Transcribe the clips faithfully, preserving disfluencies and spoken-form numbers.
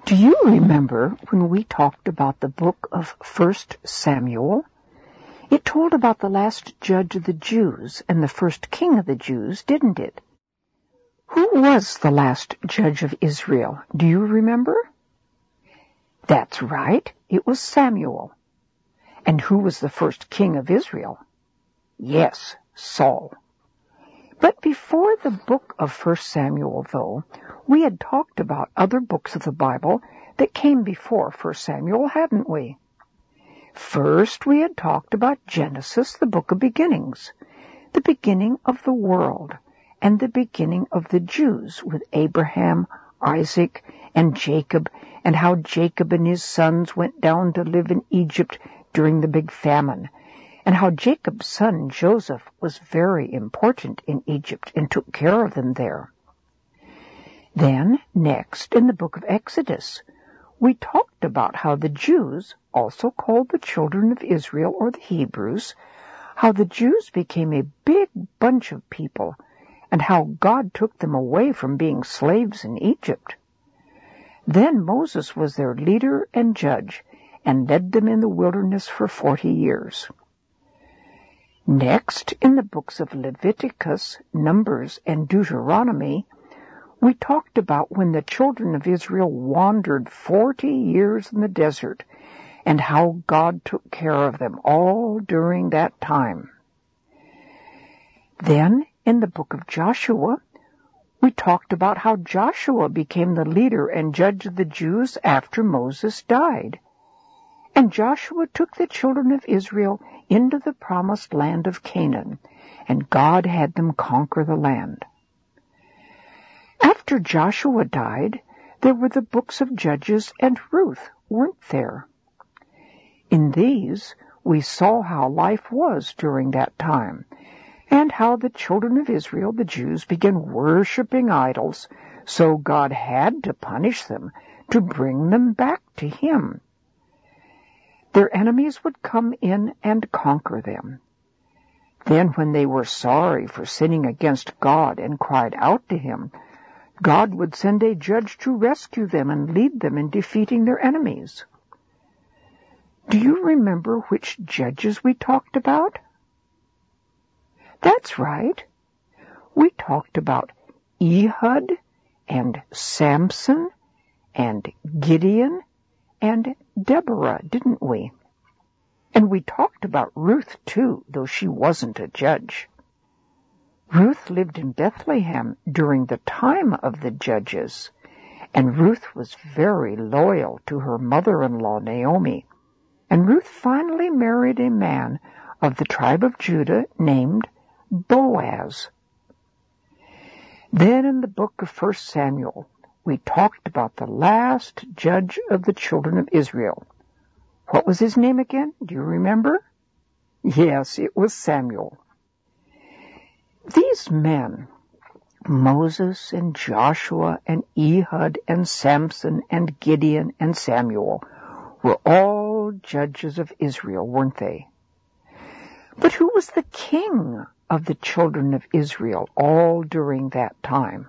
Do you remember when we talked about the book of First Samuel? It told about the last judge of the Jews and the first king of the Jews, didn't it? Who was the last judge of Israel? Do you remember? That's right. It was Samuel. And who was the first king of Israel? Yes, Saul. But before the book of First Samuel, though, we had talked about other books of the Bible that came before First Samuel, hadn't we? First, we had talked about Genesis, the book of beginnings, the beginning of the world, and the beginning of the Jews with Abraham, Isaac, and Jacob, and how Jacob and his sons went down to live in Egypt during the big famine, and how Jacob's son Joseph was very important in Egypt and took care of them there. Then, next, in the book of Exodus, we talked about how the Jews, also called the children of Israel or the Hebrews, how the Jews became a big bunch of people, and how God took them away from being slaves in Egypt. Then Moses was their leader and judge, and led them in the wilderness for forty years. Next, in the books of Leviticus, Numbers, and Deuteronomy, we talked about when the children of Israel wandered forty years in the desert, and how God took care of them all during that time. Then, in the book of Joshua, we talked about how Joshua became the leader and judge of the Jews after Moses died. And Joshua took the children of Israel into the promised land of Canaan, and God had them conquer the land. After Joshua died, there were the books of Judges and Ruth, weren't there? In these, we saw how life was during that time, and how the children of Israel, the Jews, began worshiping idols, so God had to punish them to bring them back to Him. Their enemies would come in and conquer them. Then when they were sorry for sinning against God and cried out to Him, God would send a judge to rescue them and lead them in defeating their enemies. Do you remember which judges we talked about? That's right. We talked about Ehud and Samson and Gideon and Deborah, didn't we? And we talked about Ruth, too, though she wasn't a judge. Ruth lived in Bethlehem during the time of the judges, and Ruth was very loyal to her mother-in-law, Naomi. And Ruth finally married a man of the tribe of Judah named Boaz. Then in the book of First Samuel, we talked about the last judge of the children of Israel. What was his name again? Do you remember? Yes, it was Samuel. These men, Moses and Joshua and Ehud and Samson and Gideon and Samuel, were all judges of Israel, weren't they? But who was the king of the children of Israel all during that time?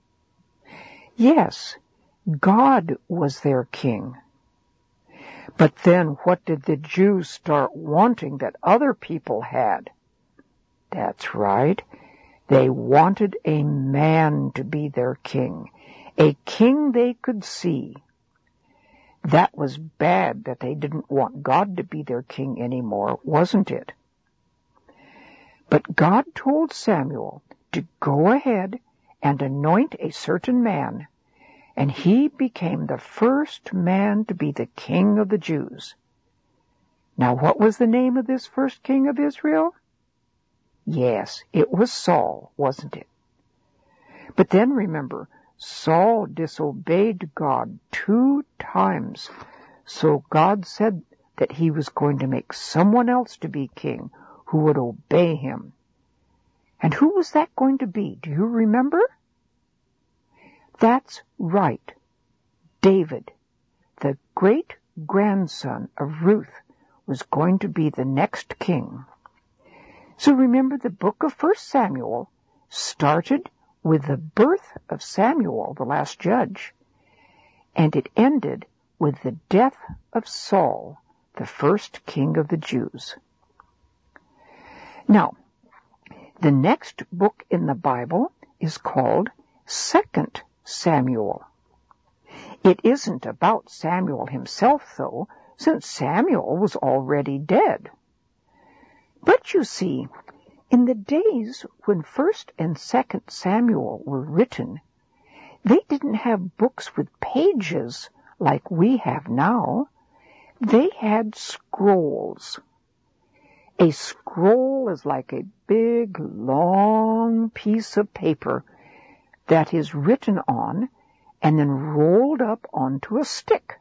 Yes, God was their king. But then what did the Jews start wanting that other people had? That's right. They wanted a man to be their king, a king they could see. That was bad that they didn't want God to be their king anymore, wasn't it? But God told Samuel to go ahead and anoint a certain man, and he became the first man to be the king of the Jews. Now, what was the name of this first king of Israel? Yes, it was Saul, wasn't it? But then remember, Saul disobeyed God two times, so God said that he was going to make someone else to be king who would obey him. And who was that going to be? Do you remember? That's right. David, the great-grandson of Ruth, was going to be the next king. So remember, the book of First Samuel started with the birth of Samuel, the last judge, and it ended with the death of Saul, the first king of the Jews. Now, the next book in the Bible is called Second Samuel. It isn't about Samuel himself, though, since Samuel was already dead. But you see, in the days when First and Second Samuel were written, they didn't have books with pages like we have now. They had scrolls. A scroll is like a big, long piece of paper that is written on and then rolled up onto a stick.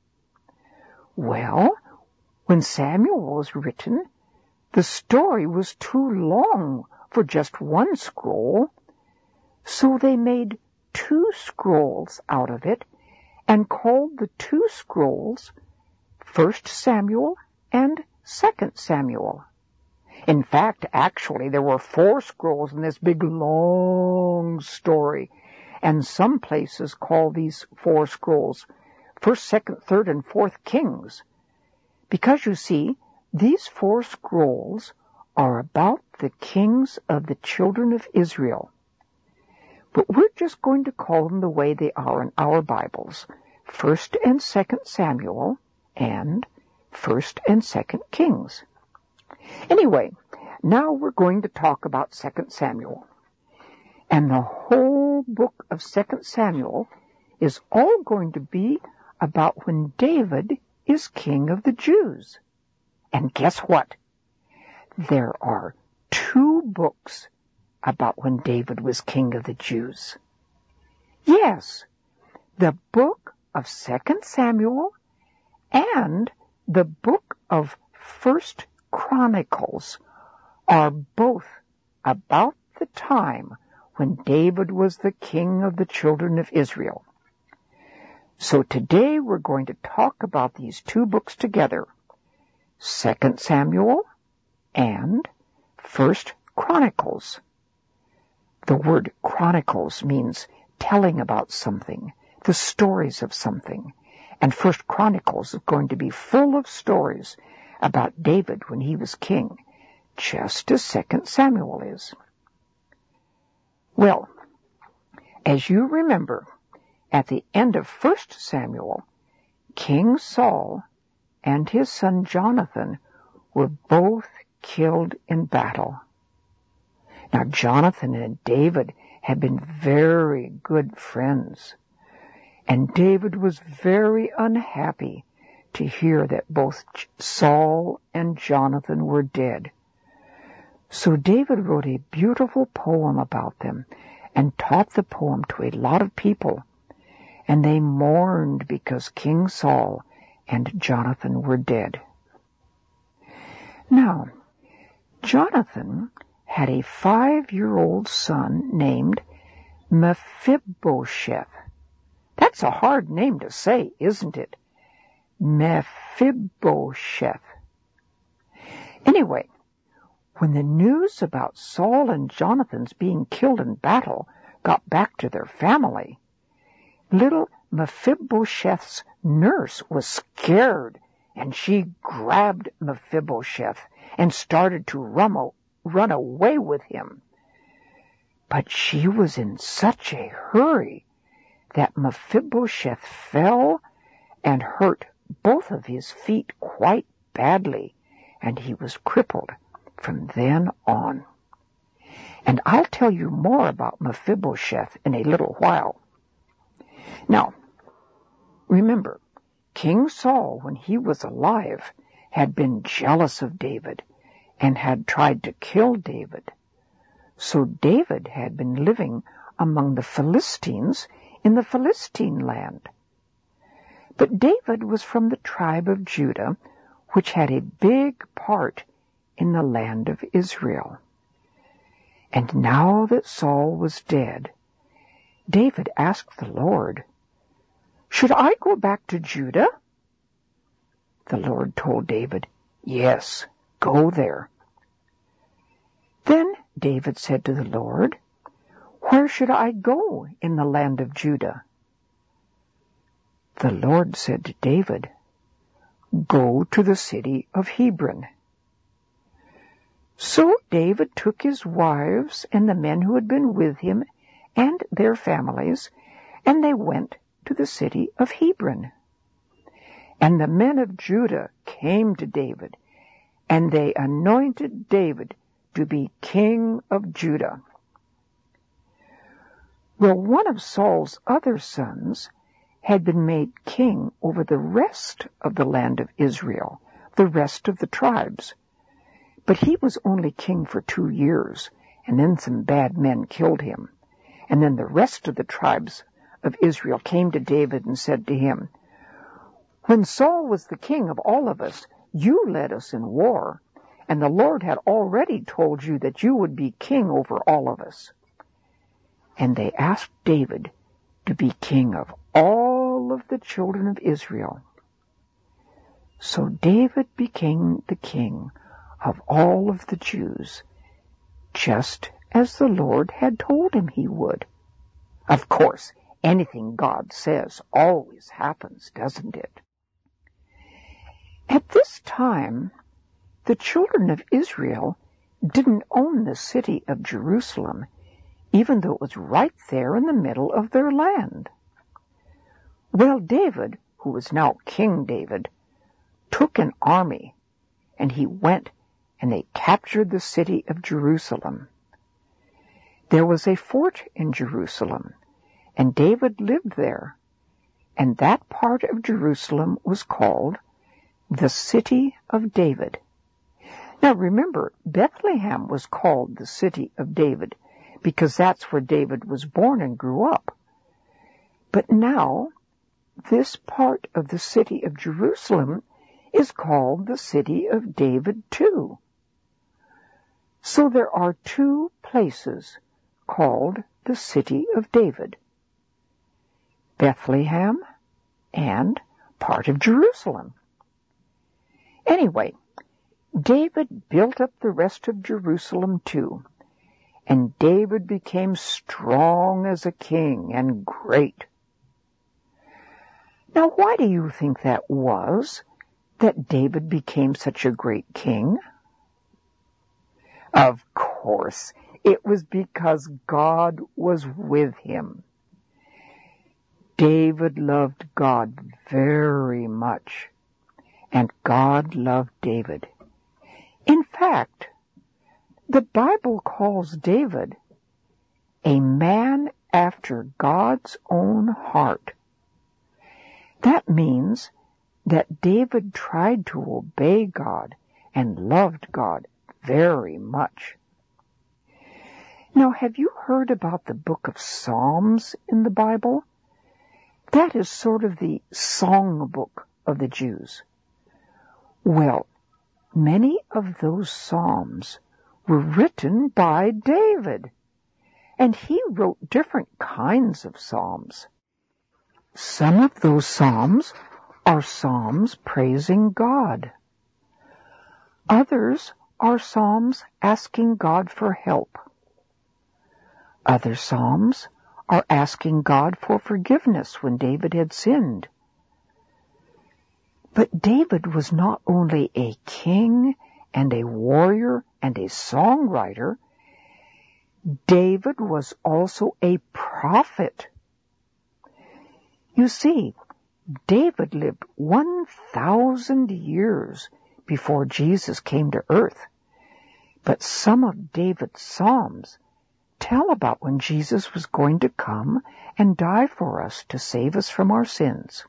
Well, when Samuel was written, the story was too long for just one scroll, so they made two scrolls out of it and called the two scrolls First Samuel and Second Samuel. In fact, actually, there were four scrolls in this big, long story, and some places call these four scrolls First, Second, Third, and Fourth Kings, because, you see, these four scrolls are about the kings of the children of Israel. But we're just going to call them the way they are in our Bibles, First and Second Samuel and First and Second Kings. Anyway, now we're going to talk about Second Samuel. And the whole book of Second Samuel is all going to be about when David is king of the Jews. And guess what? There are two books about when David was king of the Jews. Yes, the book of Second Samuel and the book of First Chronicles are both about the time when David was the king of the children of Israel. So today we're going to talk about these two books together, Second Samuel and First Chronicles. The word chronicles means telling about something, the stories of something. And First Chronicles is going to be full of stories about David when he was king, just as Second Samuel is. Well, as you remember, at the end of First Samuel, King Saul and his son Jonathan were both killed in battle. Now, Jonathan and David had been very good friends, and David was very unhappy to hear that both Saul and Jonathan were dead. So David wrote a beautiful poem about them and taught the poem to a lot of people, and they mourned because King Saul and Jonathan were dead. Now, Jonathan had a five-year-old son named Mephibosheth. That's a hard name to say, isn't it? Mephibosheth. Anyway, when the news about Saul and Jonathan's being killed in battle got back to their family, little Mephibosheth's nurse was scared, and she grabbed Mephibosheth and started to run, run away with him. But she was in such a hurry that Mephibosheth fell and hurt both of his feet quite badly, and he was crippled from then on. And I'll tell you more about Mephibosheth in a little while. Now, remember, King Saul, when he was alive, had been jealous of David and had tried to kill David. So David had been living among the Philistines in the Philistine land. But David was from the tribe of Judah, which had a big part in the land of Israel. And now that Saul was dead, David asked the Lord, "Should I go back to Judah?" The Lord told David, "Yes, go there." Then David said to the Lord, "Where should I go in the land of Judah?" The Lord said to David, "Go to the city of Hebron." So David took his wives and the men who had been with him and their families, and they went to the city of Hebron. And the men of Judah came to David, and they anointed David to be king of Judah. Well, one of Saul's other sons had been made king over the rest of the land of Israel, the rest of the tribes. But he was only king for two years, and then some bad men killed him. And then the rest of the tribes of Israel came to David and said to him, "When Saul was the king of all of us, you led us in war, and the Lord had already told you that you would be king over all of us." And they asked David to be king of all of the children of Israel. So David became the king of all of the Jews, just as the Lord had told him he would. Of course, anything God says always happens, doesn't it? At this time, the children of Israel didn't own the city of Jerusalem, even though it was right there in the middle of their land. Well, David, who was now King David, took an army, and he went and they captured the city of Jerusalem. There was a fort in Jerusalem, and David lived there, and that part of Jerusalem was called the City of David. Now remember, Bethlehem was called the City of David because that's where David was born and grew up. But now, this part of the city of Jerusalem is called the City of David too. So there are two places called the City of David: Bethlehem and part of Jerusalem. Anyway, David built up the rest of Jerusalem too, and David became strong as a king and great. Now, why do you think that was, that David became such a great king? Of course, it was because God was with him. David loved God very much, and God loved David. In fact, the Bible calls David a man after God's own heart. That means that David tried to obey God and loved God very much. Now, have you heard about the book of Psalms in the Bible? That is sort of the song book of the Jews. Well, many of those psalms were written by David, and he wrote different kinds of psalms. Some of those psalms are psalms praising God. Others are psalms asking God for help. Other psalms are asking God for forgiveness when David had sinned. But David was not only a king and a warrior and a songwriter, David was also a prophet. You see, David lived one thousand years before Jesus came to earth. But some of David's psalms tell about when Jesus was going to come and die for us to save us from our sins.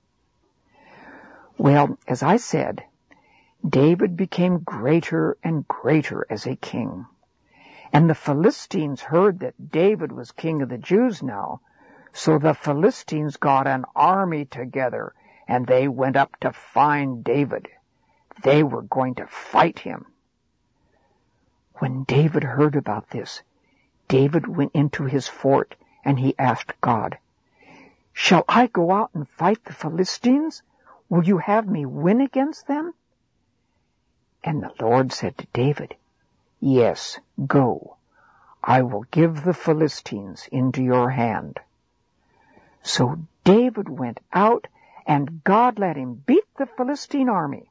Well, as I said, David became greater and greater as a king. And the Philistines heard that David was king of the Jews now, so the Philistines got an army together, and they went up to find David. They were going to fight him. When David heard about this, David went into his fort, and he asked God, "Shall I go out and fight the Philistines? Will you have me win against them?" And the Lord said to David, "Yes, go. I will give the Philistines into your hand." So David went out and God let him beat the Philistine army.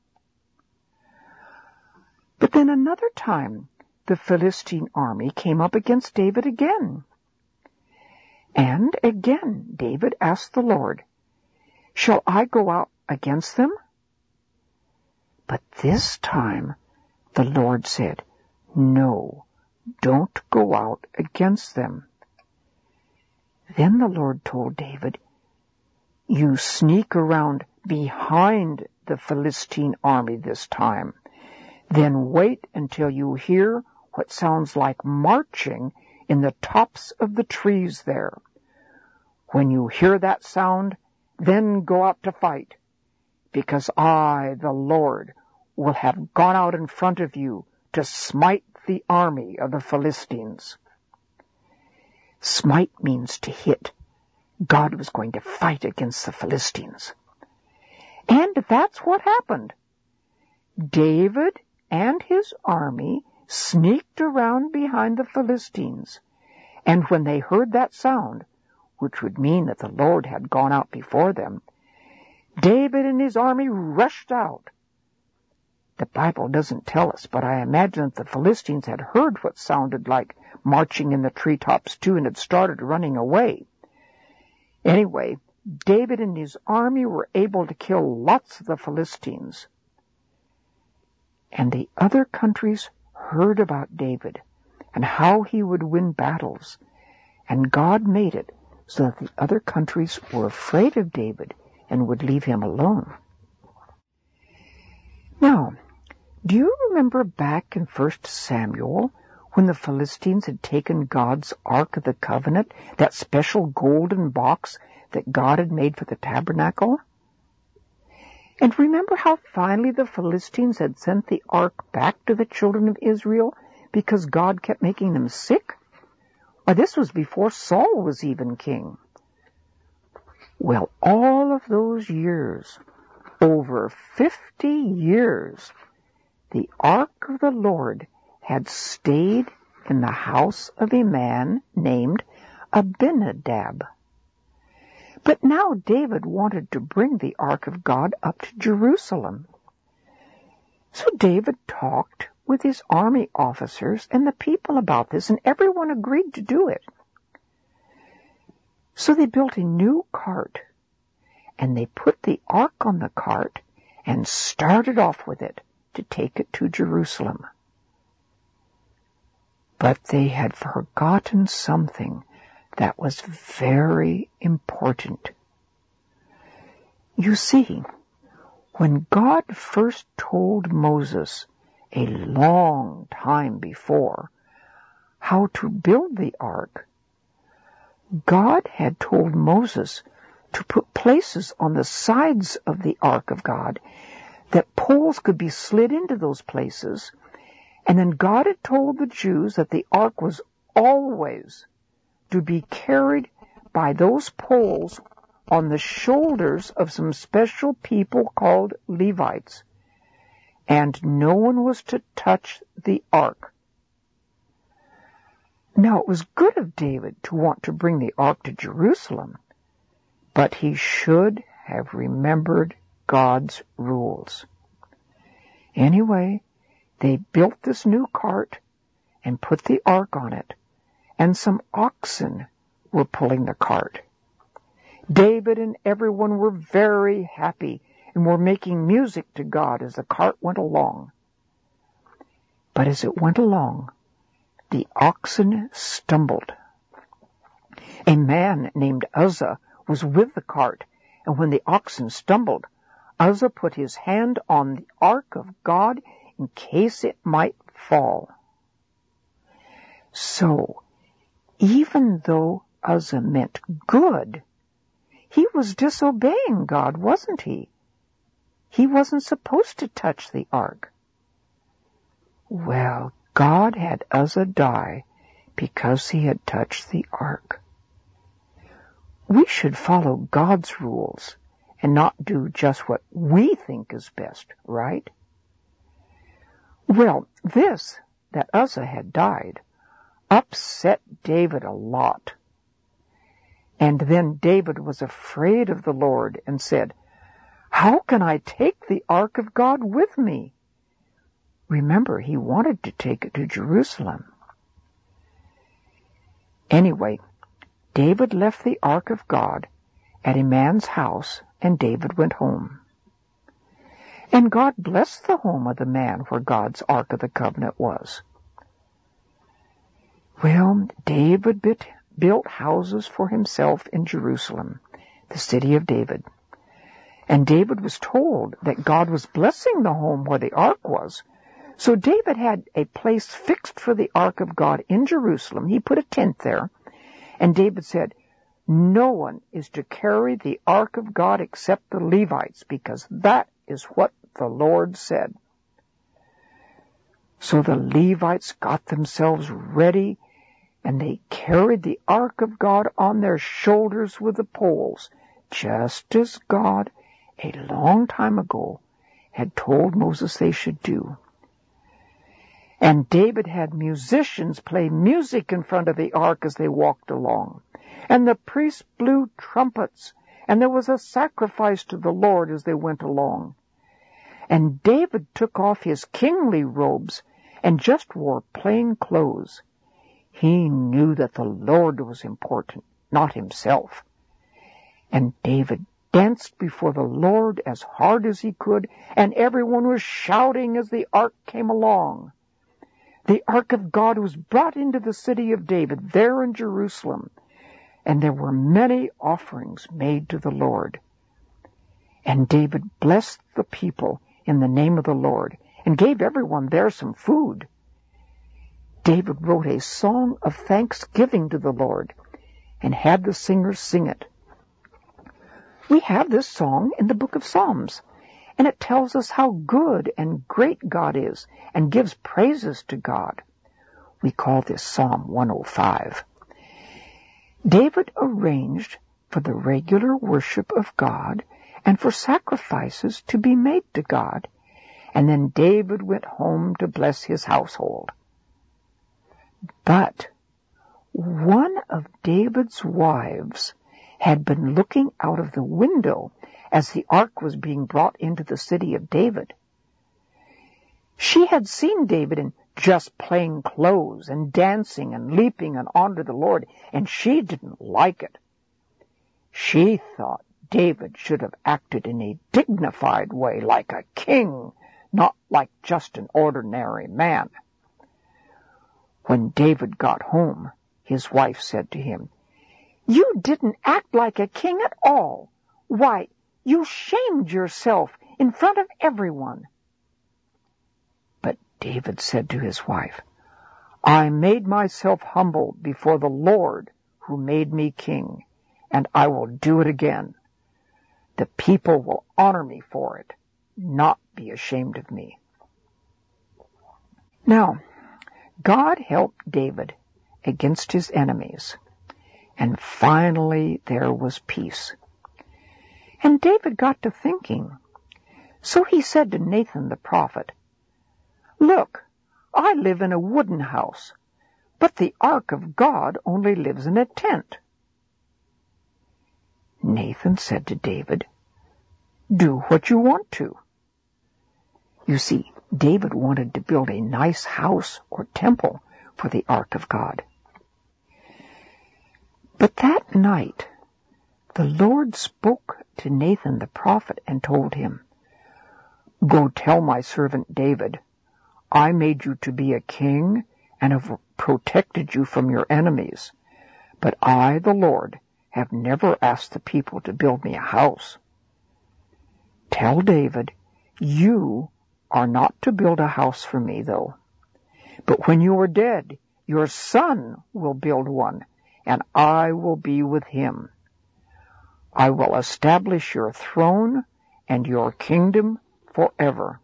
But then another time, the Philistine army came up against David again. And again, David asked the Lord, "Shall I go out against them?" But this time, the Lord said, "No, don't go out against them." Then the Lord told David, "You sneak around behind the Philistine army this time. Then wait until you hear what sounds like marching in the tops of the trees there. When you hear that sound, then go out to fight, because I, the Lord, will have gone out in front of you to smite the army of the Philistines." Smite means to hit. God was going to fight against the Philistines. And that's what happened. David and his army sneaked around behind the Philistines, and when they heard that sound, which would mean that the Lord had gone out before them, David and his army rushed out. The Bible doesn't tell us, but I imagine that the Philistines had heard what sounded like marching in the treetops too and had started running away. Anyway, David and his army were able to kill lots of the Philistines. And the other countries heard about David and how he would win battles, and God made it so that the other countries were afraid of David and would leave him alone. Now, do you remember back in First Samuel when the Philistines had taken God's Ark of the Covenant, that special golden box that God had made for the tabernacle? And remember how finally the Philistines had sent the ark back to the children of Israel because God kept making them sick? Why, this was before Saul was even king. Well, all of those years, over fifty years, the ark of the Lord had stayed in the house of a man named Abinadab. But now David wanted to bring the ark of God up to Jerusalem. So David talked with his army officers and the people about this, and everyone agreed to do it. So they built a new cart, and they put the ark on the cart and started off with it to take it to Jerusalem. But they had forgotten something that was very important. You see, when God first told Moses a long time before how to build the ark, God had told Moses to put places on the sides of the ark of God that poles could be slid into those places, and then God had told the Jews that the ark was always to be carried by those poles on the shoulders of some special people called Levites, and no one was to touch the ark. Now, it was good of David to want to bring the ark to Jerusalem, but he should have remembered God's rules. Anyway, they built this new cart and put the ark on it, and some oxen were pulling the cart. David and everyone were very happy and were making music to God as the cart went along. But as it went along, the oxen stumbled. A man named Uzzah was with the cart, and when the oxen stumbled, Uzzah put his hand on the ark of God in case it might fall. So, even though Uzzah meant good, he was disobeying God, wasn't he? He wasn't supposed to touch the ark. Well, God had Uzzah die because he had touched the ark. We should follow God's rules and not do just what we think is best, right? Well, this, that Uzzah had died, upset David a lot. And then David was afraid of the Lord and said, "How can I take the ark of God with me?" Remember, he wanted to take it to Jerusalem. Anyway, David left the ark of God at a man's house, and David went home. And God blessed the home of the man where God's ark of the covenant was. Well, David built houses for himself in Jerusalem, the city of David. And David was told that God was blessing the home where the ark was. So David had a place fixed for the ark of God in Jerusalem. He put a tent there. And David said, "No one is to carry the ark of God except the Levites, because that is what the Lord said." So the Levites got themselves ready, and they carried the ark of God on their shoulders with the poles, just as God, a long time ago, had told Moses they should do. And David had musicians play music in front of the ark as they walked along. And the priests blew trumpets, and there was a sacrifice to the Lord as they went along. And David took off his kingly robes and just wore plain clothes. He knew that the Lord was important, not himself. And David danced before the Lord as hard as he could, and everyone was shouting as the ark came along. The ark of God was brought into the city of David, there in Jerusalem, and there were many offerings made to the Lord. And David blessed the people in the name of the Lord, and gave everyone there some food. David wrote a song of thanksgiving to the Lord, and had the singers sing it. We have this song in the book of Psalms, and it tells us how good and great God is, and gives praises to God. We call this Psalm one oh five. David arranged for the regular worship of God and for sacrifices to be made to God, and then David went home to bless his household. But one of David's wives had been looking out of the window as the ark was being brought into the city of David. She had seen David in just plain clothes and dancing and leaping and honored the Lord, and she didn't like it. She thought David should have acted in a dignified way, like a king, not like just an ordinary man. When David got home, his wife said to him, "You didn't act like a king at all. Why, you shamed yourself in front of everyone." But David said to his wife, "I made myself humble before the Lord who made me king, and I will do it again. The people will honor me for it, not be ashamed of me." Now, God helped David against his enemies, and finally there was peace. And David got to thinking. So he said to Nathan the prophet, "Look, I live in a wooden house, but the ark of God only lives in a tent." Nathan said to David, "Do what you want to." You see, David wanted to build a nice house or temple for the ark of God. But that night, the Lord spoke to Nathan the prophet and told him, "Go tell my servant David, I made you to be a king and have protected you from your enemies. But I, the Lord, have never asked the people to build me a house. Tell David, you are not to build a house for me, though. But when you are dead, your son will build one, and I will be with him. I will establish your throne and your kingdom forever."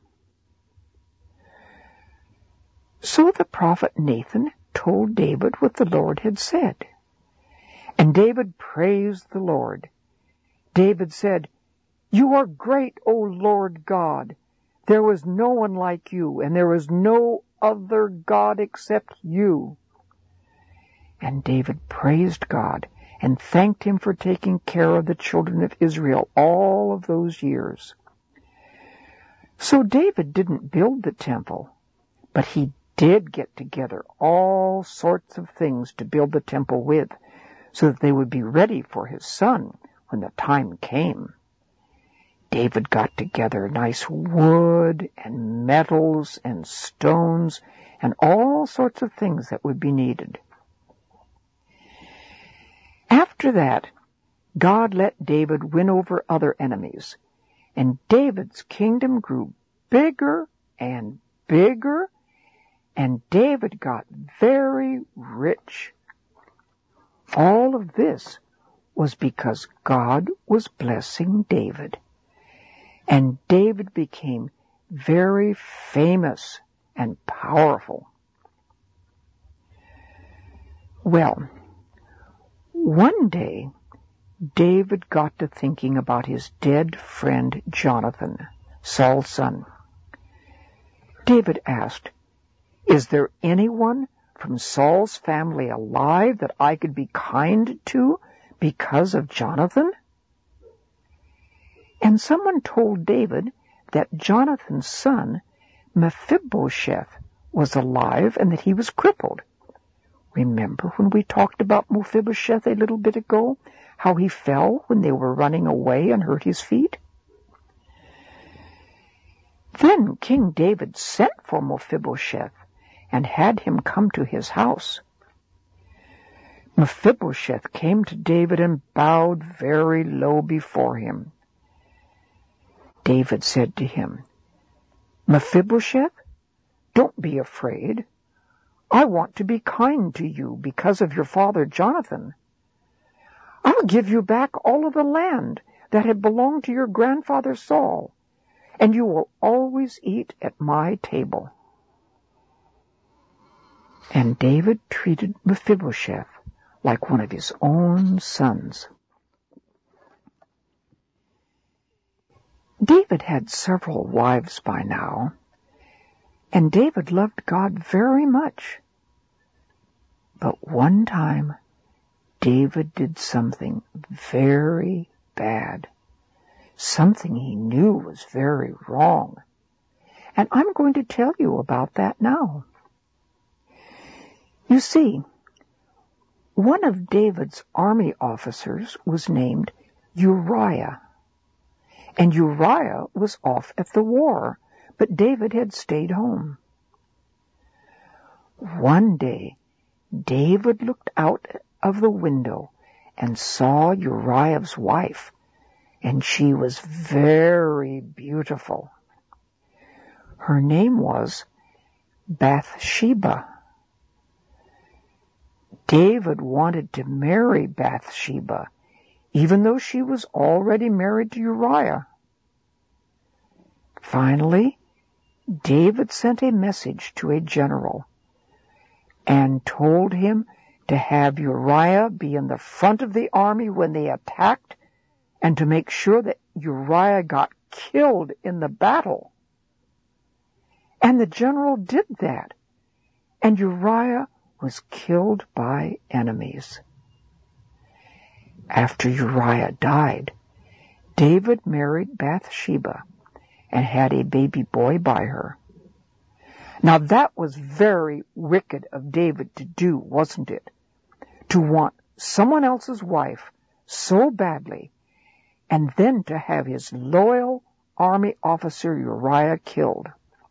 So the prophet Nathan told David what the Lord had said. And David praised the Lord. David said, "You are great, O Lord God. There was no one like you, and there is no other God except you." And David praised God and thanked him for taking care of the children of Israel all of those years. So David didn't build the temple, but he did get together all sorts of things to build the temple with, so that they would be ready for his son when the time came. David got together nice wood and metals and stones and all sorts of things that would be needed. After that, God let David win over other enemies, and David's kingdom grew bigger and bigger, and David got very rich. All of this was because God was blessing David, and David became very famous and powerful. Well, one day, David got to thinking about his dead friend Jonathan, Saul's son. David asked, "Is there anyone from Saul's family alive that I could be kind to because of Jonathan?" And someone told David that Jonathan's son, Mephibosheth, was alive and that he was crippled. Remember when we talked about Mephibosheth a little bit ago, how he fell when they were running away and hurt his feet? Then King David sent for Mephibosheth and had him come to his house. Mephibosheth came to David and bowed very low before him. David said to him, "Mephibosheth, don't be afraid. I want to be kind to you because of your father Jonathan. I'll give you back all of the land that had belonged to your grandfather Saul, and you will always eat at my table." And David treated Mephibosheth like one of his own sons. David had several wives by now, and David loved God very much. But one time, David did something very bad, something he knew was very wrong. And I'm going to tell you about that now. You see, one of David's army officers was named Uriah. And Uriah was off at the war, but David had stayed home. One day, David looked out of the window and saw Uriah's wife, and she was very beautiful. Her name was Bathsheba. David wanted to marry Bathsheba, even though she was already married to Uriah. Finally, David sent a message to a general and told him to have Uriah be in the front of the army when they attacked and to make sure that Uriah got killed in the battle. And the general did that, and Uriah was killed by enemies. After Uriah died, David married Bathsheba and had a baby boy by her. Now that was very wicked of David to do, wasn't it? To want someone else's wife so badly, and then to have his loyal army officer Uriah killed.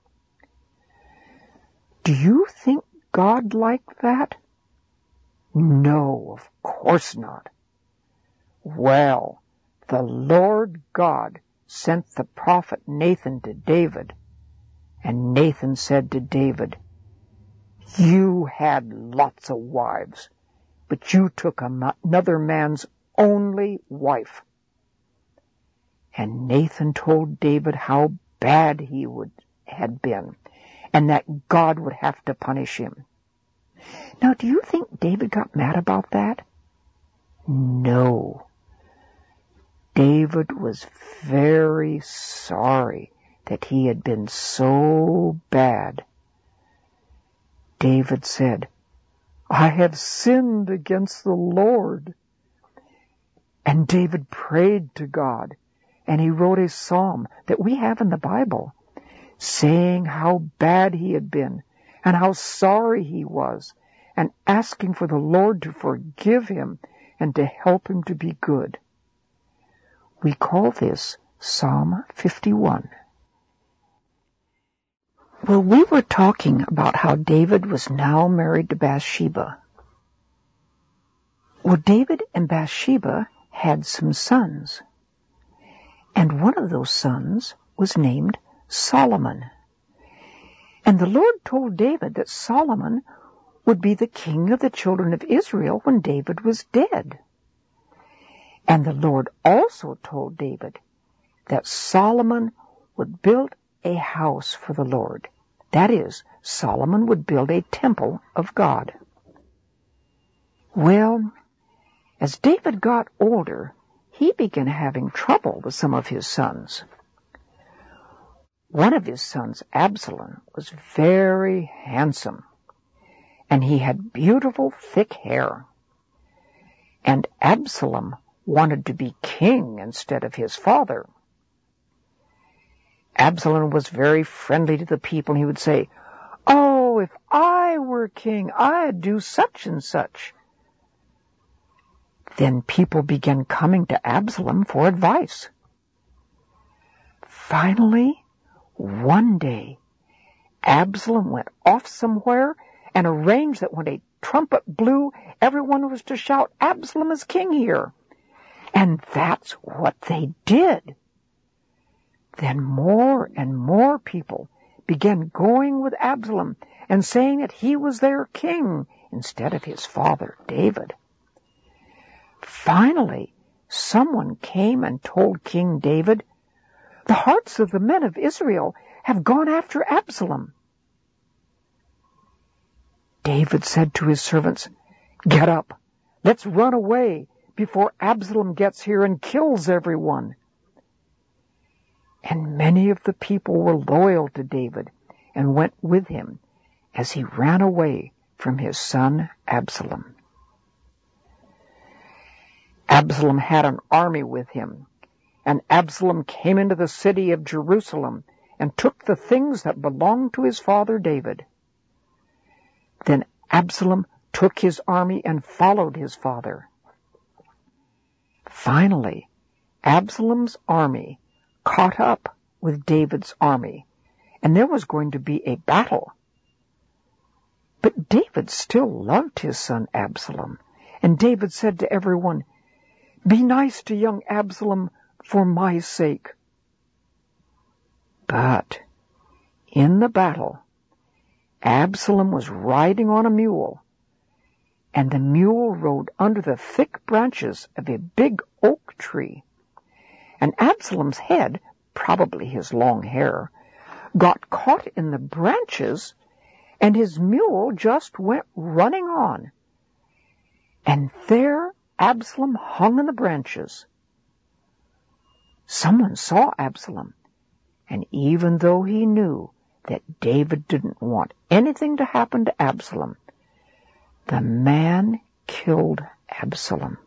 Do you think God liked that? No, of course not. Well, the Lord God sent the prophet Nathan to David, and Nathan said to David, "You had lots of wives, but you took another man's only wife." And Nathan told David how bad he would had been, and that God would have to punish him. Now, do you think David got mad about that? No. David was very sorry that he had been so bad. David said, "I have sinned against the Lord. And David prayed to God, and he wrote a psalm that we have in the Bible, saying how bad he had been and how sorry he was, and asking for the Lord to forgive him and to help him to be good. We call this Psalm fifty-one. Well, we were talking about how David was now married to Bathsheba. Well, David and Bathsheba had some sons, and one of those sons was named Solomon. And the Lord told David that Solomon would be the king of the children of Israel when David was dead. And the Lord also told David that Solomon would build a house for the Lord. That is, Solomon would build a temple of God. Well, as David got older, he began having trouble with some of his sons. One of his sons, Absalom, was very handsome, and he had beautiful, thick hair. And Absalom wanted to be king instead of his father. Absalom was very friendly to the people, and he would say, "Oh, if I were king, I'd do such and such." Then people began coming to Absalom for advice. Finally, one day, Absalom went off somewhere and arranged that when a trumpet blew, everyone was to shout, "Absalom is king here." And that's what they did. Then more and more people began going with Absalom and saying that he was their king instead of his father, David. Finally, someone came and told King David, "The hearts of the men of Israel have gone after Absalom." David said to his servants, "Get up, let's run away before Absalom gets here and kills everyone." And many of the people were loyal to David and went with him as he ran away from his son Absalom. Absalom had an army with him, and Absalom came into the city of Jerusalem and took the things that belonged to his father David. Then Absalom took his army and followed his father. Finally, Absalom's army caught up with David's army, and there was going to be a battle. But David still loved his son Absalom, and David said to everyone, "Be nice to young Absalom for my sake." But in the battle, Absalom was riding on a mule, and the mule rode under the thick branches of a big oak tree. And Absalom's head, probably his long hair, got caught in the branches, and his mule just went running on. And there Absalom hung in the branches. Someone saw Absalom, and even though he knew that David didn't want anything to happen to Absalom, the man killed Absalom.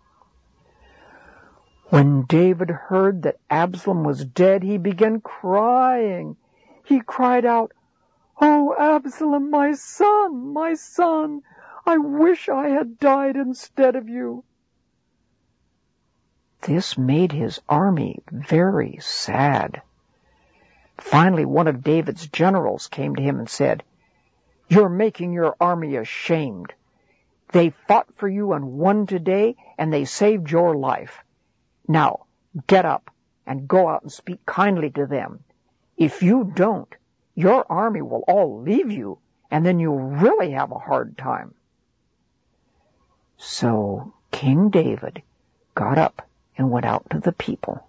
When David heard that Absalom was dead, he began crying. He cried out, "Oh, Absalom, my son, my son, I wish I had died instead of you." This made his army very sad. Finally, one of David's generals came to him and said, "You're making your army ashamed. They fought for you and won today, and they saved your life. Now, get up and go out and speak kindly to them. If you don't, your army will all leave you, and then you'll really have a hard time." So King David got up and went out to the people.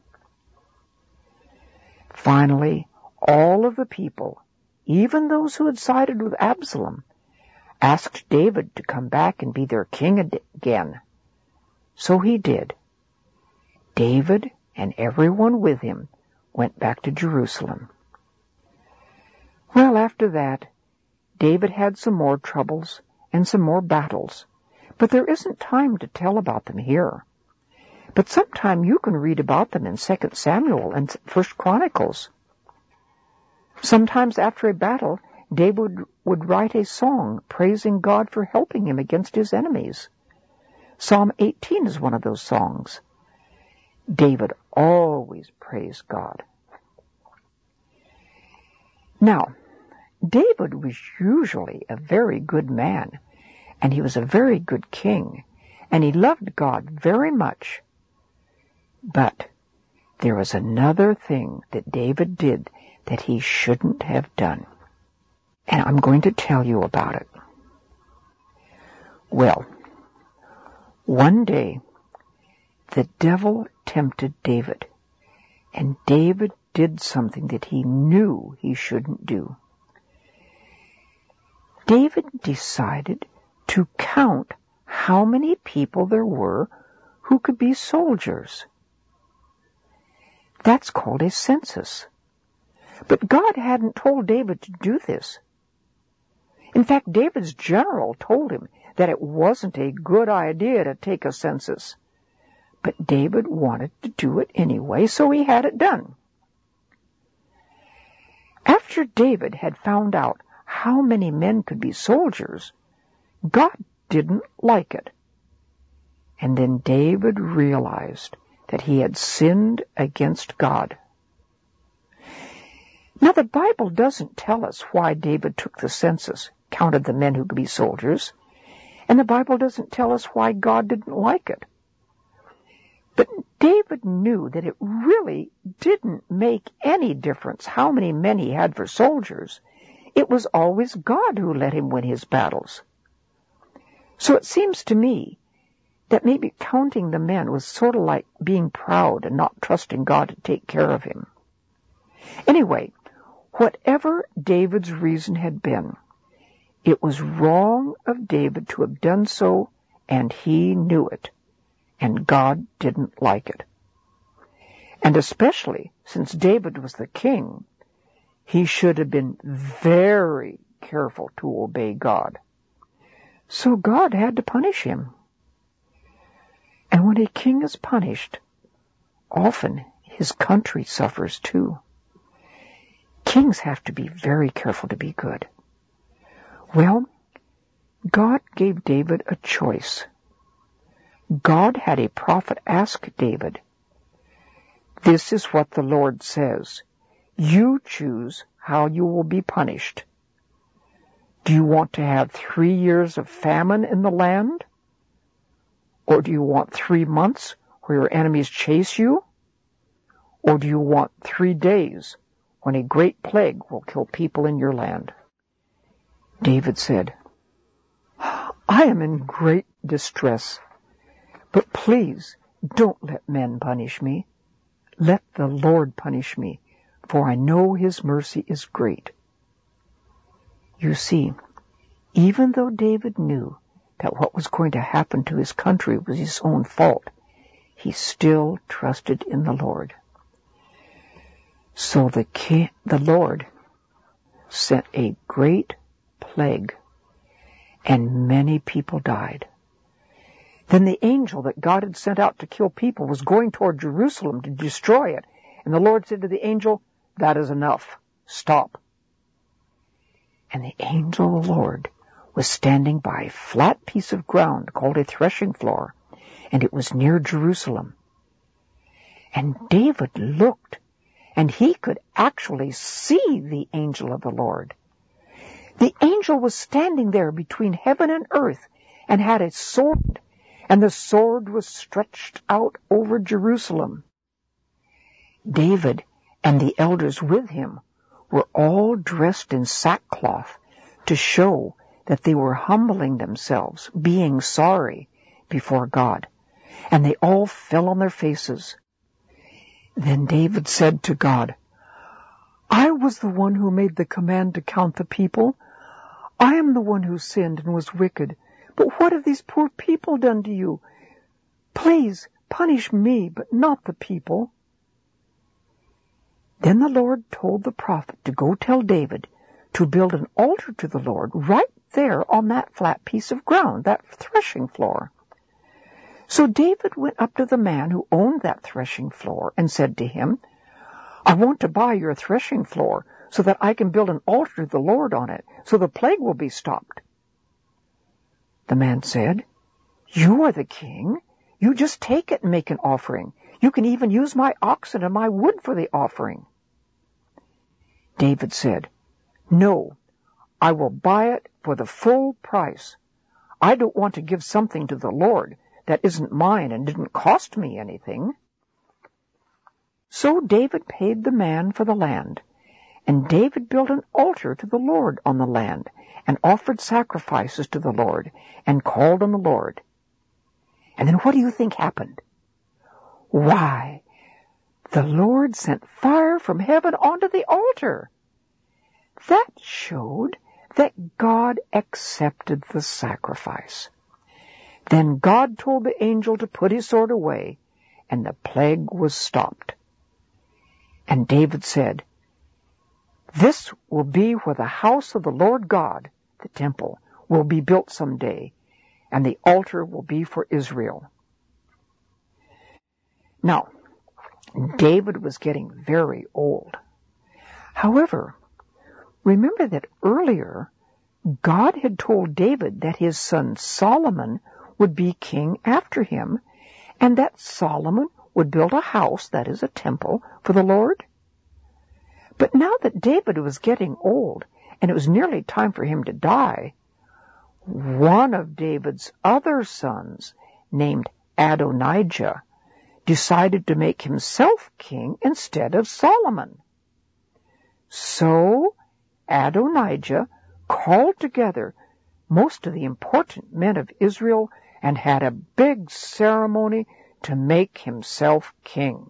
Finally, all of the people, even those who had sided with Absalom, asked David to come back and be their king again. So he did. David and everyone with him went back to Jerusalem. Well, after that, David had some more troubles and some more battles, but there isn't time to tell about them here. But sometime you can read about them in Second Samuel and First Chronicles. Sometimes after a battle, David would write a song praising God for helping him against his enemies. Psalm eighteen is one of those songs. David always praised God. Now, David was usually a very good man, and he was a very good king, and he loved God very much. But there was another thing that David did that he shouldn't have done. And I'm going to tell you about it. Well, one day, the devil tempted David, and David did something that he knew he shouldn't do. David decided to count how many people there were who could be soldiers. That's called a census. But God hadn't told David to do this. In fact, David's general told him that it wasn't a good idea to take a census. But David wanted to do it anyway, so he had it done. After David had found out how many men could be soldiers, God didn't like it. And then David realized that he had sinned against God. Now, the Bible doesn't tell us why David took the census, counted the men who could be soldiers, and the Bible doesn't tell us why God didn't like it. But David knew that it really didn't make any difference how many men he had for soldiers. It was always God who let him win his battles. So it seems to me that maybe counting the men was sort of like being proud and not trusting God to take care of him. Anyway, whatever David's reason had been, it was wrong of David to have done so, and he knew it, and God didn't like it. And especially since David was the king, he should have been very careful to obey God. So God had to punish him. And when a king is punished, often his country suffers too. Kings have to be very careful to be good. Well, God gave David a choice. God had a prophet ask David, "This is what the Lord says. You choose how you will be punished. Do you want to have three years of famine in the land? Or do you want three months where your enemies chase you? Or do you want three days when a great plague will kill people in your land?" David said, "I am in great distress, but please don't let men punish me. Let the Lord punish me, for I know his mercy is great." You see, even though David knew that what was going to happen to his country was his own fault, he still trusted in the Lord. So the king, the Lord sent a great plague, and many people died. Then the angel that God had sent out to kill people was going toward Jerusalem to destroy it. And the Lord said to the angel, "That is enough. Stop." And the angel of the Lord was standing by a flat piece of ground called a threshing floor, and it was near Jerusalem. And David looked, and he could actually see the angel of the Lord. The angel was standing there between heaven and earth and had a sword, and the sword was stretched out over Jerusalem. David and the elders with him were all dressed in sackcloth to show that they were humbling themselves, being sorry before God. And they all fell on their faces. Then David said to God, "I was the one who made the command to count the people. I am the one who sinned and was wicked. But what have these poor people done to you? Please punish me, but not the people." Then the Lord told the prophet to go tell David to build an altar to the Lord right there on that flat piece of ground, that threshing floor. So David went up to the man who owned that threshing floor and said to him, I want to buy your threshing floor so that I can build an altar to the Lord on it, so the plague will be stopped. The man said, You are the king. You just take it and make an offering. You can even use my oxen and my wood for the offering. David said, No, I will buy it for the full price. I don't want to give something to the Lord that isn't mine and didn't cost me anything. So David paid the man for the land, and David built an altar to the Lord on the land, and offered sacrifices to the Lord, and called on the Lord. And then what do you think happened? Why, the Lord sent fire from heaven onto the altar. That showed that God accepted the sacrifice. Then God told the angel to put his sword away, and the plague was stopped. And David said, This will be where the house of the Lord God, the temple, will be built someday, and the altar will be for Israel. Now, David was getting very old. However, remember that earlier, God had told David that his son Solomon would be king after him, and that Solomon would build a house, that is a temple, for the Lord. But now that David was getting old, and it was nearly time for him to die, one of David's other sons, named Adonijah, decided to make himself king instead of Solomon. So Adonijah called together most of the important men of Israel and had a big ceremony to make himself king.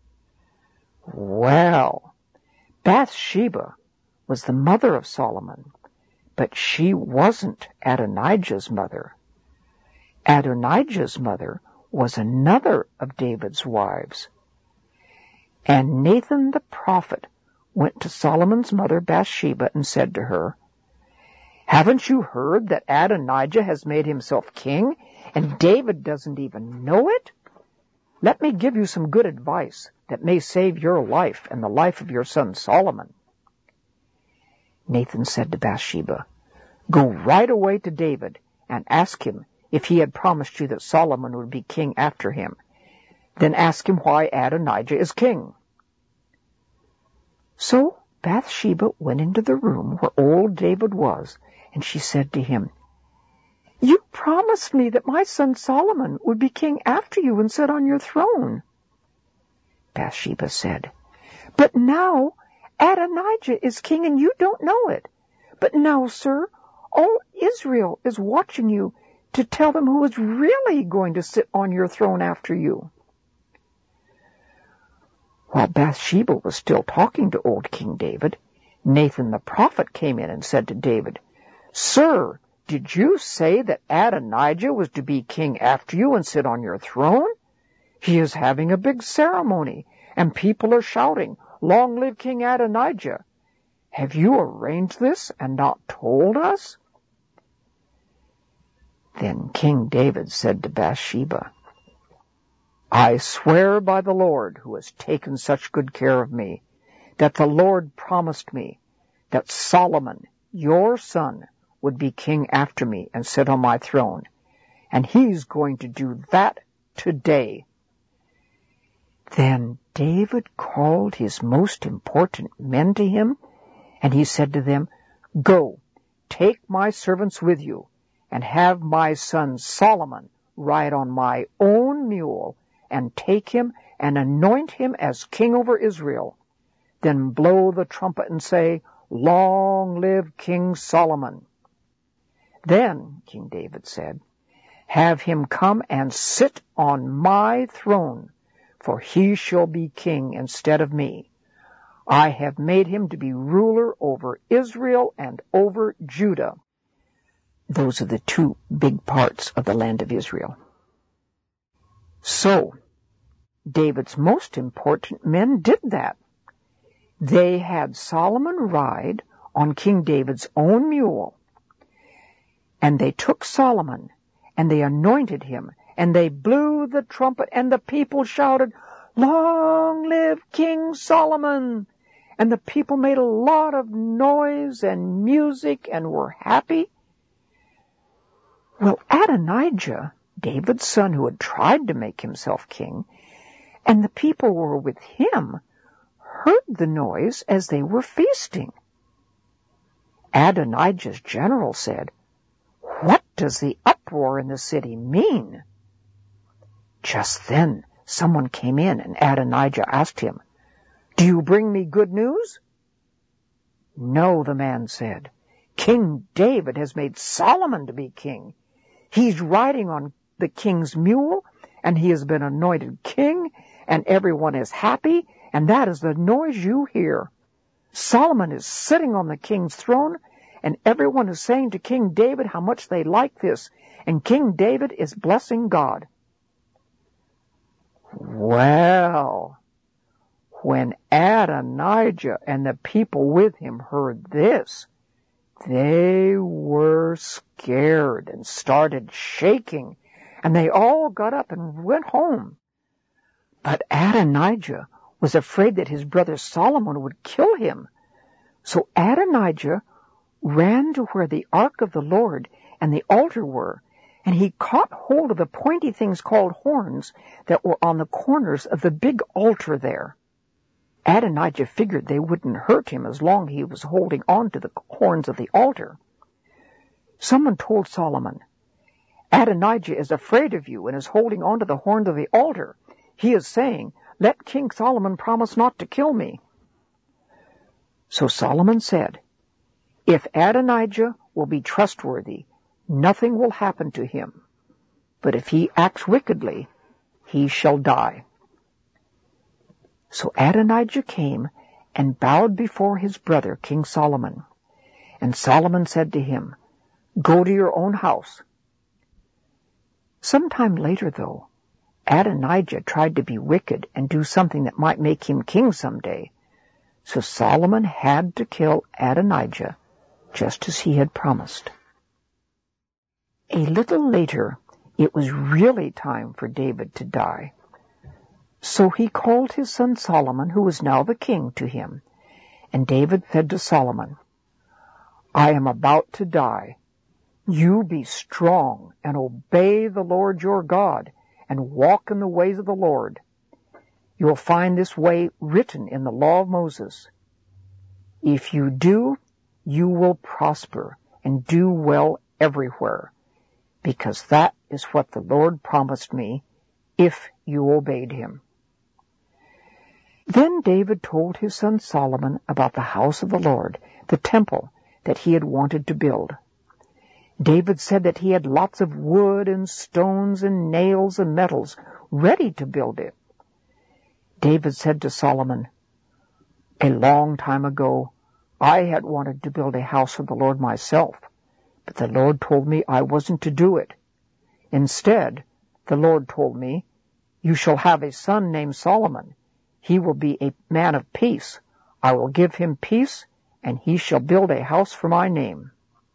Well, Bathsheba was the mother of Solomon, but she wasn't Adonijah's mother. Adonijah's mother was another of David's wives. And Nathan the prophet went to Solomon's mother Bathsheba and said to her, Haven't you heard that Adonijah has made himself king, and David doesn't even know it? Let me give you some good advice that may save your life and the life of your son Solomon. Nathan said to Bathsheba, Go right away to David and ask him if he had promised you that Solomon would be king after him. Then ask him why Adonijah is king. So Bathsheba went into the room where old David was, and she said to him, You promised me that my son Solomon would be king after you and sit on your throne. Bathsheba said, But now Adonijah is king and you don't know it. But now, sir, all Israel is watching you to tell them who is really going to sit on your throne after you. While Bathsheba was still talking to old King David, Nathan the prophet came in and said to David, Sir, did you say that Adonijah was to be king after you and sit on your throne? He is having a big ceremony, and people are shouting, Long live King Adonijah. Have you arranged this and not told us? Then King David said to Bathsheba, I swear by the Lord, who has taken such good care of me, that the Lord promised me that Solomon, your son, would be king after me and sit on my throne, and he's going to do that today. Then David called his most important men to him, and he said to them, Go, take my servants with you, and have my son Solomon ride on my own mule, and take him and anoint him as king over Israel. Then blow the trumpet and say, Long live King Solomon. Then, King David said, Have him come and sit on my throne, for he shall be king instead of me. I have made him to be ruler over Israel and over Judah. Those are the two big parts of the land of Israel. So, David's most important men did that. They had Solomon ride on King David's own mule, and they took Solomon, and they anointed him, and they blew the trumpet, and the people shouted, "Long live King Solomon!" And the people made a lot of noise and music and were happy. Well, Adonijah, David's son who had tried to make himself king, and the people who were with him, heard the noise as they were feasting. Adonijah's general said, "What does the uproar in the city mean?" Just then, someone came in, and Adonijah asked him, "Do you bring me good news?" "No," the man said. "King David has made Solomon to be king. He's riding on the king's mule, and he has been anointed king, and everyone is happy, and that is the noise you hear. Solomon is sitting on the king's throne, and everyone is saying to King David how much they like this, and King David is blessing God." Well, when Adonijah and the people with him heard this, they were scared and started shaking, and they all got up and went home. But Adonijah was afraid that his brother Solomon would kill him. So Adonijah ran to where the ark of the Lord and the altar were, and he caught hold of the pointy things called horns that were on the corners of the big altar there. Adonijah figured they wouldn't hurt him as long as he was holding on to the horns of the altar. Someone told Solomon, "Adonijah is afraid of you and is holding on to the horns of the altar. He is saying, 'Let King Solomon promise not to kill me.'" So Solomon said, "If Adonijah will be trustworthy, nothing will happen to him. But if he acts wickedly, he shall die." So Adonijah came and bowed before his brother, King Solomon. And Solomon said to him, "Go to your own house." Sometime later, though, Adonijah tried to be wicked and do something that might make him king someday. So Solomon had to kill Adonijah, just as he had promised. A little later, it was really time for David to die. So he called his son Solomon, who was now the king, to him. And David said to Solomon, "I am about to die. You be strong and obey the Lord your God and walk in the ways of the Lord. You will find this way written in the law of Moses. If you do, you will prosper and do well everywhere, because that is what the Lord promised me if you obeyed him." Then David told his son Solomon about the house of the Lord, the temple that he had wanted to build. David said that he had lots of wood and stones and nails and metals ready to build it. David said to Solomon, "A long time ago, I had wanted to build a house for the Lord myself, but the Lord told me I wasn't to do it. Instead, the Lord told me, 'You shall have a son named Solomon. He will be a man of peace. I will give him peace, and he shall build a house for my name.'"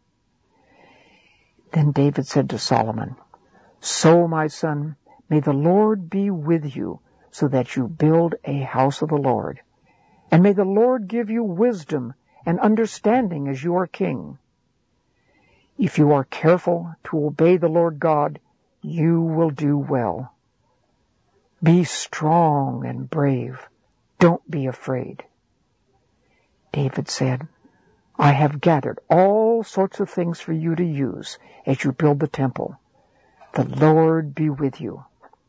Then David said to Solomon, "So, my son, may the Lord be with you, so that you build a house of the Lord. And may the Lord give you wisdom and understanding as you are king. If you are careful to obey the Lord God, you will do well. Be strong and brave. Don't be afraid." David said, "I have gathered all sorts of things for you to use as you build the temple. The Lord be with you."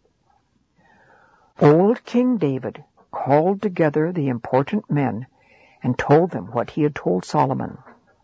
Old King David called together the important men and told them what he had told Solomon.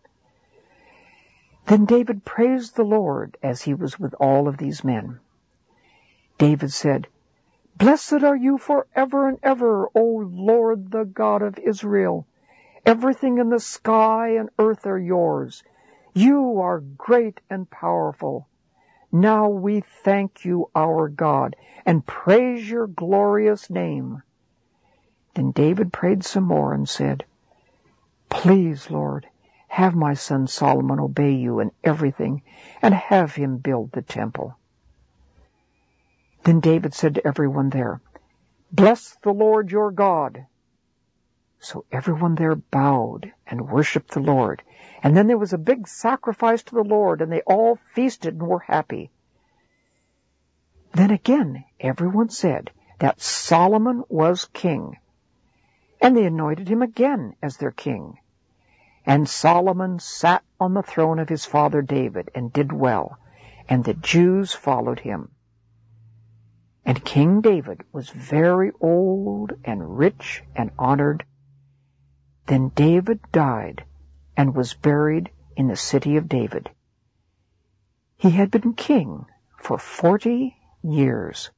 Then David praised the Lord as he was with all of these men. David said, "Blessed are you forever and ever, O Lord, the God of Israel. Everything in the sky and earth are yours. You are great and powerful. Now we thank you, our God, and praise your glorious name." Then David prayed some more and said, "Please, Lord, have my son Solomon obey you in everything, and have him build the temple." Then David said to everyone there, "Bless the Lord your God." So everyone there bowed and worshipped the Lord. And then there was a big sacrifice to the Lord, and they all feasted and were happy. Then again everyone said that Solomon was king, and they anointed him again as their king. And Solomon sat on the throne of his father David and did well, and the Jews followed him. And King David was very old and rich and honored. Then David died and was buried in the city of David. He had been king for forty years.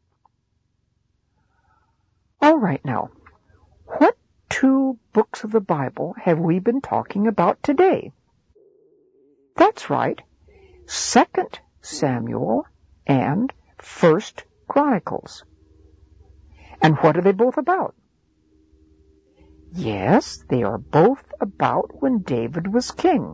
All right now, what two books of the Bible have we been talking about today? That's right, Second Samuel and First Chronicles. And what are they both about? Yes, they are both about when David was king.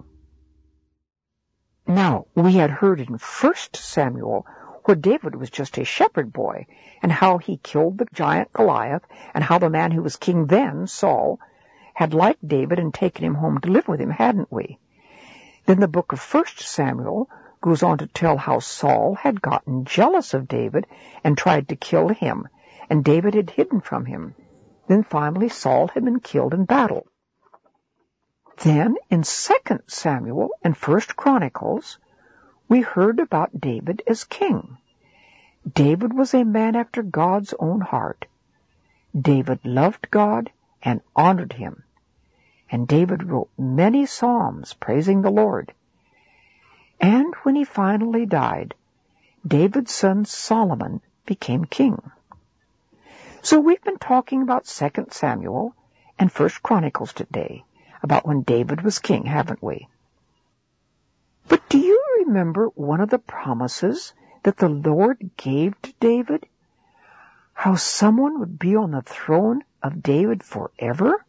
Now, we had heard in First Samuel where David was just a shepherd boy, and how he killed the giant Goliath, and how the man who was king then, Saul, had liked David and taken him home to live with him, hadn't we? Then the book of First Samuel goes on to tell how Saul had gotten jealous of David and tried to kill him, and David had hidden from him. Then finally Saul had been killed in battle. Then in Second Samuel and First Chronicles, we heard about David as king. David was a man after God's own heart. David loved God and honored him. And David wrote many psalms praising the Lord. And when he finally died, David's son Solomon became king. So we've been talking about Second Samuel and First Chronicles today, about when David was king, haven't we? But do you remember one of the promises that the Lord gave to David? How someone would be on the throne of David forever?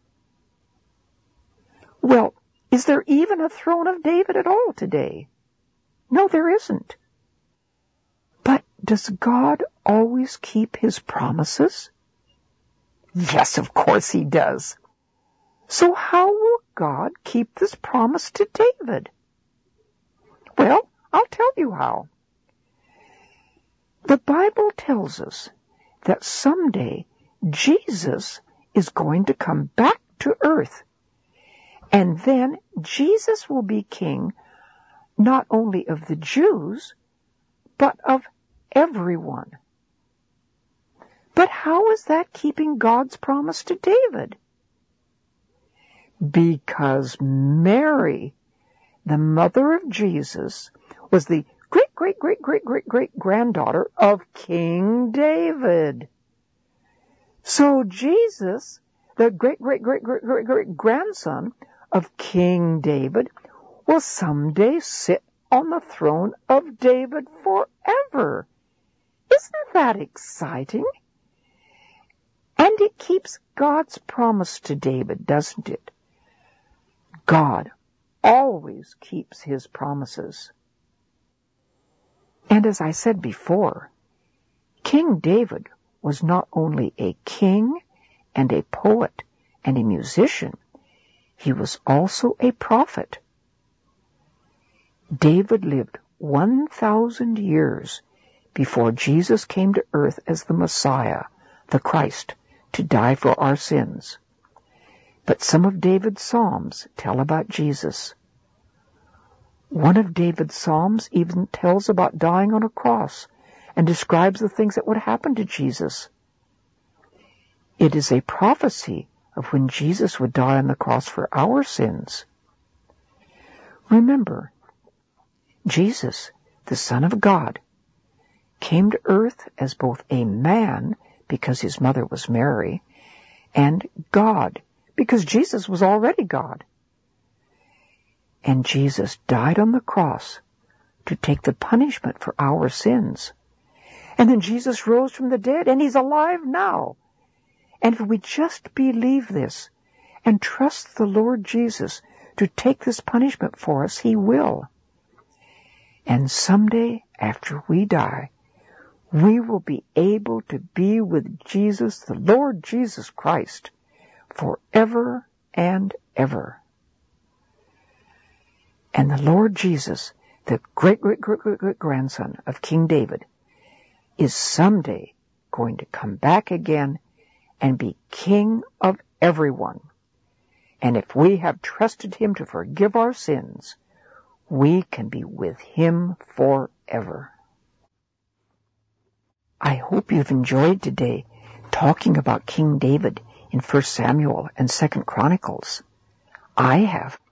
Well, is there even a throne of David at all today? No, there isn't. But does God always keep his promises? Yes, of course he does. So how will God keep this promise to David? Well, I'll tell you how. The Bible tells us that someday Jesus is going to come back to earth, and then Jesus will be king not only of the Jews, but of everyone. But how is that keeping God's promise to David? Because Mary, the mother of Jesus, was the great, great, great, great, great, great granddaughter of King David. So Jesus, the great, great, great, great, great, great grandson of King David, will someday sit on the throne of David forever. Isn't that exciting? And it keeps God's promise to David, doesn't it? God always keeps his promises. And as I said before, King David was not only a king and a poet and a musician, he was also a prophet. David lived one thousand years before Jesus came to earth as the Messiah, the Christ, to die for our sins. But some of David's psalms tell about Jesus. One of David's psalms even tells about dying on a cross and describes the things that would happen to Jesus. It is a prophecy of when Jesus would die on the cross for our sins. Remember, Jesus, the Son of God, came to earth as both a man, because his mother was Mary, and God, because Jesus was already God. And Jesus died on the cross to take the punishment for our sins. And then Jesus rose from the dead, and he's alive now. And if we just believe this and trust the Lord Jesus to take this punishment for us, he will. And someday, after we die, we will be able to be with Jesus, the Lord Jesus Christ, forever and ever. And the Lord Jesus, the great, great, great, great, great grandson of King David, is someday going to come back again and be king of everyone. And if we have trusted him to forgive our sins, we can be with him forever. I hope you've enjoyed today talking about King David in First Samuel and Second Chronicles. I have.